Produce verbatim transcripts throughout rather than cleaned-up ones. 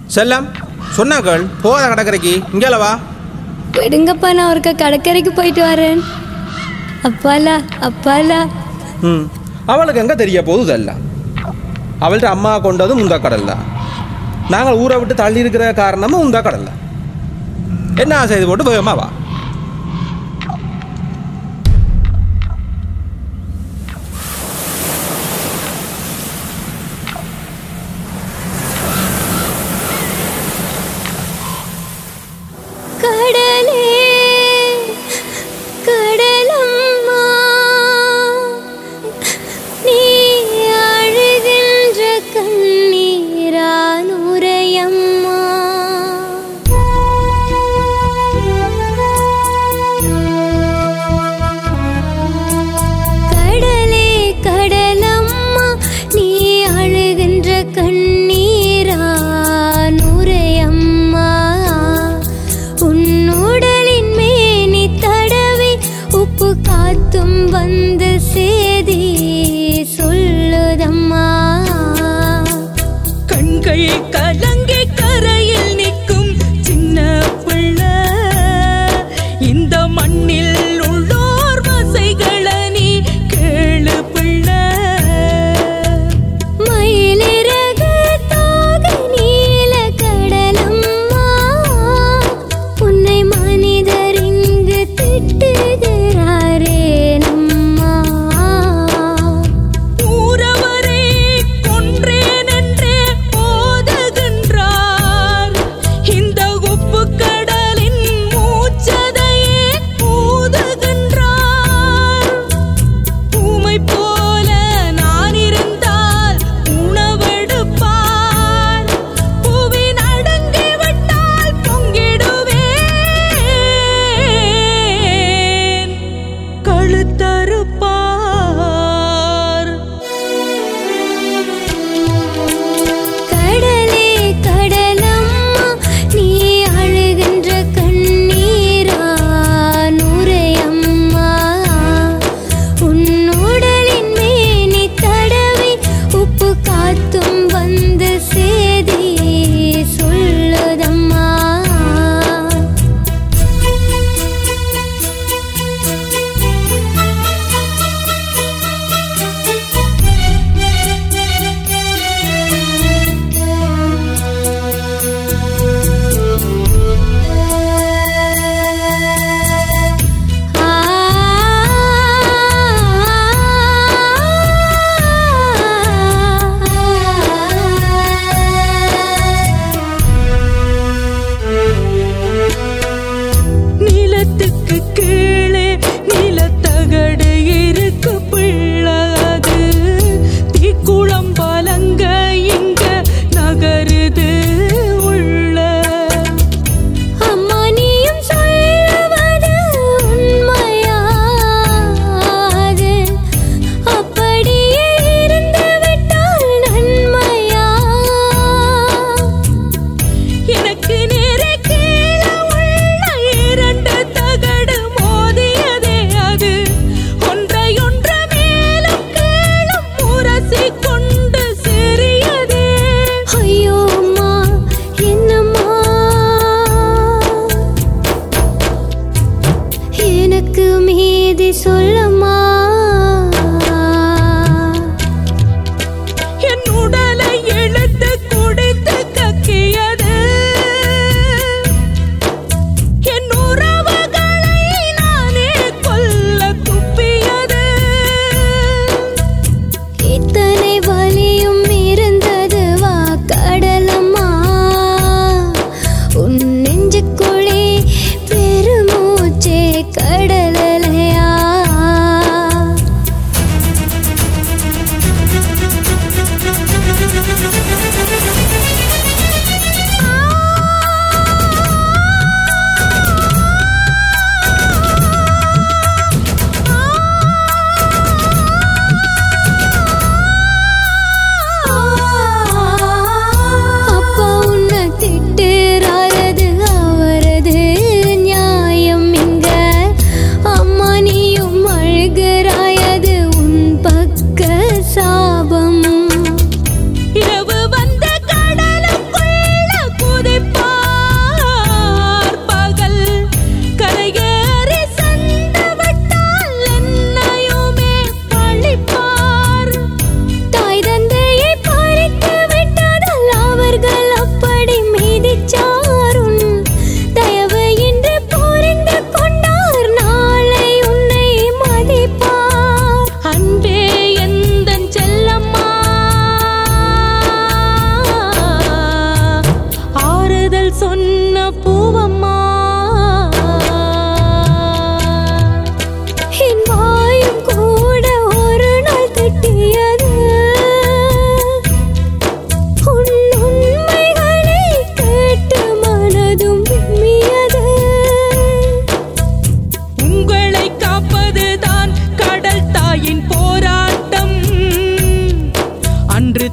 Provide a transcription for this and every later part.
செல்லம் சொன்னாக்கள் போகாத கடற்கரைக்கு இங்கேலவா. விடுங்கப்பா, நான் ஒருக்க கடற்கரைக்கு போயிட்டு வரேன். அப்பாலா அப்பாலா. ம் அவளுக்கு எங்கே தெரிய போகுதல்ல. அவள்கிட்ட அம்மா கொண்டது முந்தா கடல் தான். நாங்கள் ஊரை விட்டு தள்ளி இருக்கிற காரணமும் முந்தா கடல் தான். என்ன செய்து போட்டு வேகமாவா. வந்து சேதி சொல்லுதம்மா. கண்கள் கலங்கி கரையில் நிற்கும் சின்ன பிள்ளை, இந்த மண்ணில் உள்ளோர் வசைகளை நீ கேளு பிள்ளை. மயிலிறகு தோகை நீல கடலம்மா, உன்னை மனிதர் இங்கு திட்டுகிறாரே. ஊரவரே கொன்றேன் என்றே போதகின்ற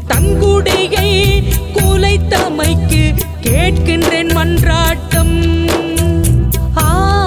தங்குடையை குலைத்தமைக்கு கேட்கின்றேன் மன்றாட்டம். ஆ